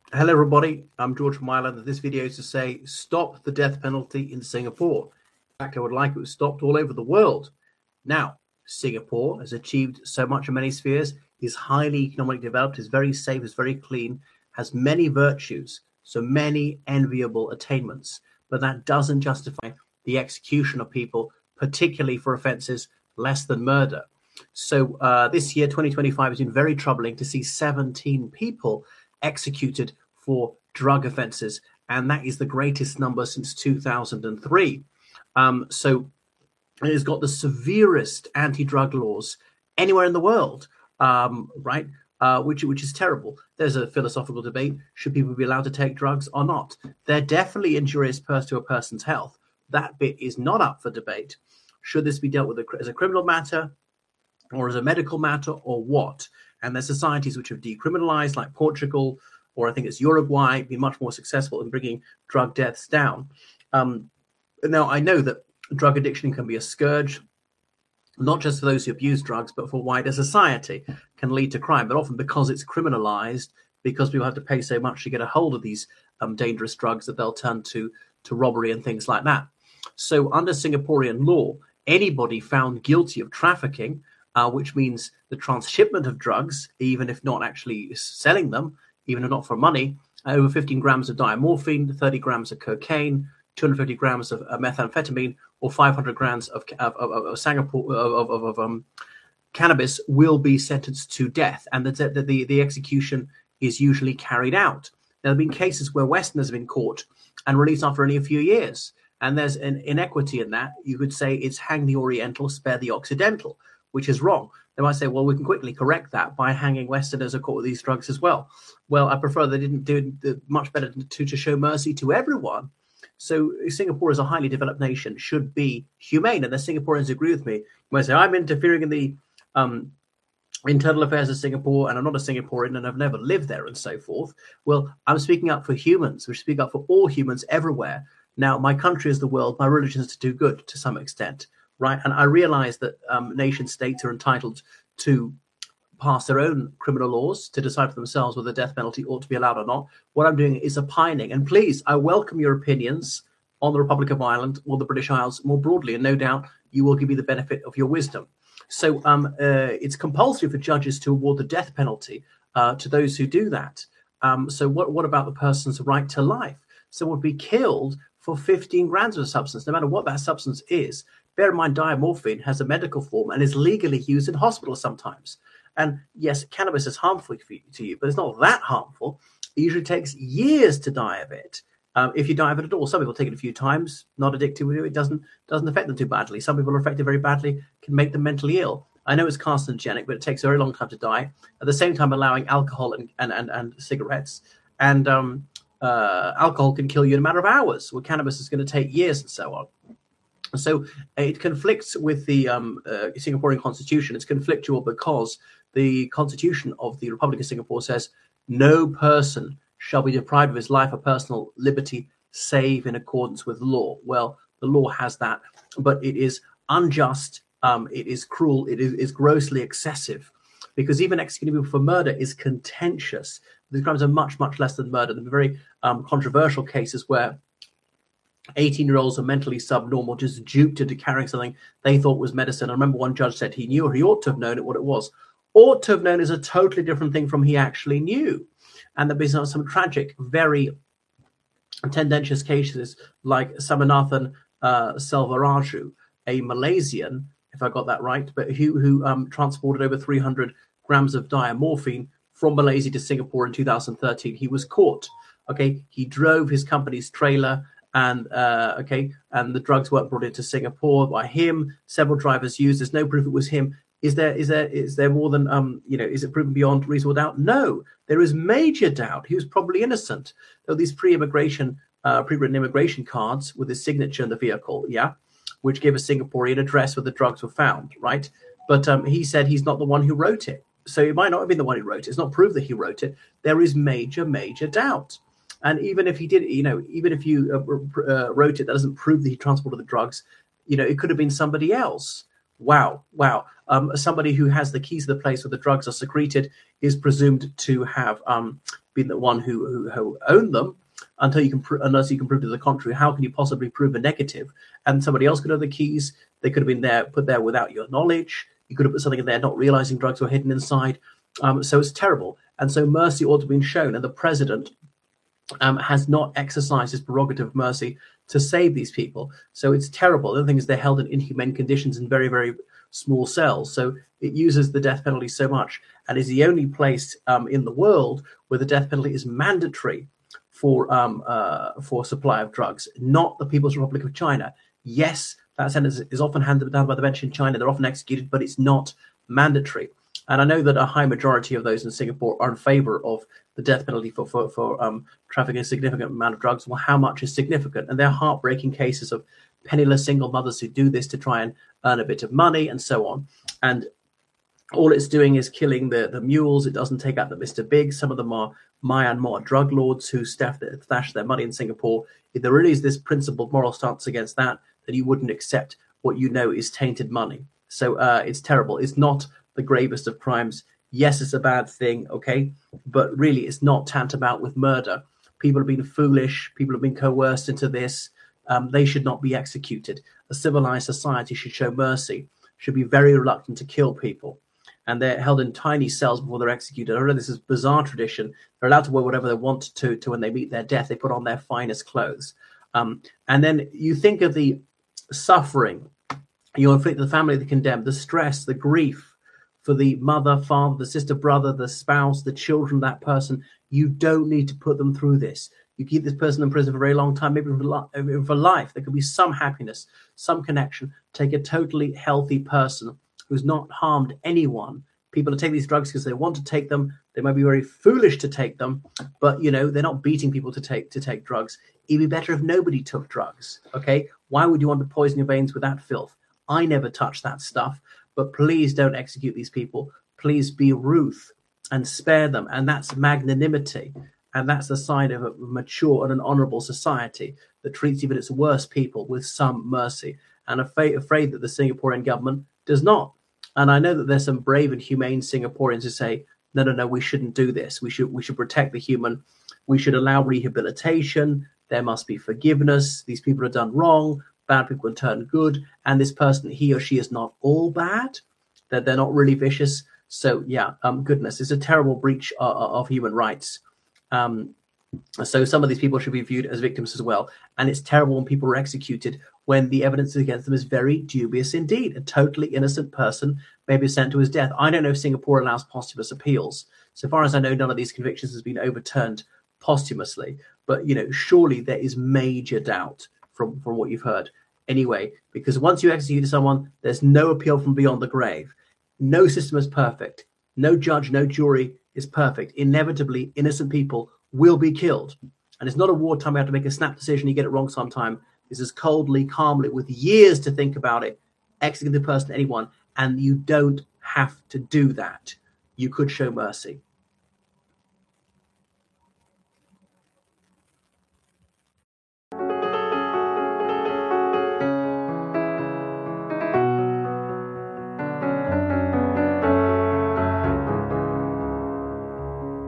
Hello, everybody. I'm George from Ireland. This video is to say stop the death penalty in Singapore. In fact, I would like it stopped all over the world. Now, Singapore has achieved so much in many spheres, is highly economically developed, is very safe, is very clean, has many virtues, so many enviable attainments. But that doesn't justify the execution of people, particularly for offences less than murder. So this year, 2025, has been very troubling to see 17 people executed for drug offences, and that is the greatest number since 2003. So it has got the severest anti-drug laws anywhere in the world, right? Which is terrible. There's a philosophical debate: should people be allowed to take drugs or not? They're definitely injurious to a person's health. That bit is not up for debate. Should this be dealt with as a criminal matter, or as a medical matter, or what? And there's societies which have decriminalized, like Portugal, or I think it's Uruguay, been much more successful in bringing drug deaths down. Now, I know that drug addiction can be a scourge, not just for those who abuse drugs, but for wider society, can lead to crime. But often because it's criminalized, because people have to pay so much to get a hold of these dangerous drugs, that they'll turn to robbery and things like that. So under Singaporean law, anybody found guilty of trafficking, which means the transshipment of drugs, even if not actually selling them, even if not for money, over 15 grams of diamorphine, 30 grams of cocaine, 250 grams of methamphetamine, or 500 grams of cannabis will be sentenced to death, and the execution is usually carried out. There have been cases where Westerners have been caught and released after only a few years, and there's an inequity in that. You could say it's hang the Oriental, spare the Occidental, which is wrong. They might say, well, we can quickly correct that by hanging Westerners who are caught with these drugs as well. Well, I prefer they didn't do much better to show mercy to everyone. So Singapore, as a highly developed nation, should be humane. And the Singaporeans agree with me when I say I'm interfering in the internal affairs of Singapore, and I'm not a Singaporean, and I've never lived there, and so forth. Well, I'm speaking up for humans. We should speak up for all humans everywhere. Now, my country is the world. My religion is to do good to some extent. Right, and I realize that nation states are entitled to pass their own criminal laws to decide for themselves whether the death penalty ought to be allowed or not. What I'm doing is opining, and please, I welcome your opinions on the Republic of Ireland or the British Isles more broadly, and no doubt you will give me the benefit of your wisdom. So it's compulsory for judges to award the death penalty to those who do that. So what about the person's right to life? Someone would be killed for 15 grams of a substance, no matter what that substance is. Bear in mind, diamorphine has a medical form and is legally used in hospitals sometimes. And yes, cannabis is harmful to you, but it's not that harmful. It usually takes years to die of it, if you die of it at all. Some people take it a few times, not addicted to it. It doesn't affect them too badly. Some people are affected very badly, can make them mentally ill. I know it's carcinogenic, but it takes a very long time to die. At the same time, allowing alcohol and cigarettes and alcohol can kill you in a matter of hours, where cannabis is going to take years and so on. So it conflicts with the Singaporean constitution. It's conflictual because the constitution of the Republic of Singapore says no person shall be deprived of his life or personal liberty save in accordance with law. Well, the law has that, but it is unjust, it is cruel, it is grossly excessive, because even executing people for murder is contentious. The crimes are much, much less than murder. There are very controversial cases where 18-year-olds are mentally subnormal, just duped into carrying something they thought was medicine. I remember one judge said he knew, or he ought to have known what it was. Ought to have known is a totally different thing from he actually knew. And there have been some tragic, very tendentious cases like Samanathan Selvaraju, a Malaysian, if I got that right, but who transported over 300 grams of diamorphine from Malaysia to Singapore in 2013. He was caught. Okay, he drove his company's trailer, and and the drugs weren't brought into Singapore by him. Several drivers used. There's no proof it was him. Is there more than is it proven beyond reasonable doubt? No, there is major doubt. He was probably innocent. There were these pre-written immigration cards with his signature in the vehicle, which gave a Singaporean address where the drugs were found, right? But he said he's not the one who wrote it. So it might not have been the one who wrote it. It's not proved that he wrote it. There is major, major doubt. And even if he did, even if you wrote it, that doesn't prove that he transported the drugs. It could have been somebody else. Wow. Somebody who has the keys to the place where the drugs are secreted is presumed to have been the one who owned them unless you can prove to the contrary. How can you possibly prove a negative? And somebody else could have the keys. They could have been put there without your knowledge. You could have put something in there not realizing drugs were hidden inside. So it's terrible. And so mercy ought to have been shown. And the president has not exercised his prerogative of mercy to save these people. So it's terrible. The other thing is they're held in inhumane conditions in very, very small cells. So it uses the death penalty so much, and is the only place in the world where the death penalty is mandatory for supply of drugs, not the People's Republic of China. Yes, that sentence is often handed down by the bench in China. They're often executed, but it's not mandatory. And I know that a high majority of those in Singapore are in favor of the death penalty for trafficking a significant amount of drugs. Well, how much is significant? And they're heartbreaking cases of penniless single mothers who do this to try and earn a bit of money and so on. And all it's doing is killing the mules. It doesn't take out the Mr. Big. Some of them are Myanmar drug lords who stash their money in Singapore. If there really is this principled moral stance against that, then you wouldn't accept what you know is tainted money. So it's terrible. It's not the gravest of crimes. Yes, it's a bad thing, okay? But really, it's not tantamount with murder. People have been foolish. People have been coerced into this. They should not be executed. A civilized society should show mercy, should be very reluctant to kill people. And they're held in tiny cells before they're executed. I know this is bizarre tradition. They're allowed to wear whatever they want to when they meet their death. They put on their finest clothes. And then you think of the suffering you inflict the family of the condemned, the stress, the grief for the mother, father, the sister, brother, the spouse, the children of that person. You don't need to put them through this. You keep this person in prison for a very long time, maybe for life. There could be some happiness, some connection. Take a totally healthy person who's not harmed anyone. People take these drugs because they want to take them. They might be very foolish to take them, but they're not beating people to take drugs. It'd be better if nobody took drugs. Okay, why would you want to poison your veins with that filth? I never touch that stuff, but please don't execute these people. Please be ruth and spare them, and that's magnanimity, and that's the sign of a mature and an honourable society that treats even its worst people with some mercy. And afraid that the Singaporean government does not. And I know that there's some brave and humane Singaporeans who say, no, we shouldn't do this. We should protect the human. We should allow rehabilitation. There must be forgiveness. These people have done wrong. Bad people can turn good. And this person, he or she is not all bad. That they're not really vicious. So, goodness, it's a terrible breach of human rights. So some of these people should be viewed as victims as well. And it's terrible when people are executed when the evidence against them is very dubious indeed. A totally innocent person may be sent to his death. I don't know if Singapore allows posthumous appeals. So far as I know, none of these convictions has been overturned posthumously. But, surely there is major doubt from what you've heard. Anyway, because once you execute someone, there's no appeal from beyond the grave. No system is perfect. No judge, no jury is perfect. Inevitably, innocent people will be killed. And it's not a wartime you have to make a snap decision. You get it wrong sometime. This is coldly, calmly, with years to think about it, execute the person, anyone, and you don't have to do that. You could show mercy.